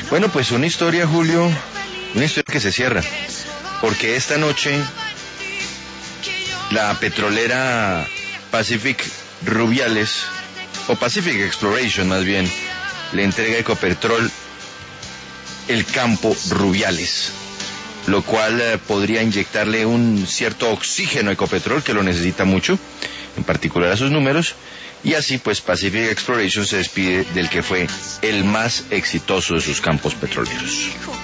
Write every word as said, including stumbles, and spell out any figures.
Bueno, pues una historia, Julio, una historia que se cierra, porque esta noche la petrolera Pacific Rubiales, o Pacific Exploration más bien, le entrega a Ecopetrol el campo Rubiales, lo cual eh, podría inyectarle un cierto oxígeno a Ecopetrol, que lo necesita mucho, en particular a sus números, y así pues Pacific Exploration se despide del que fue el más exitoso de sus campos petroleros.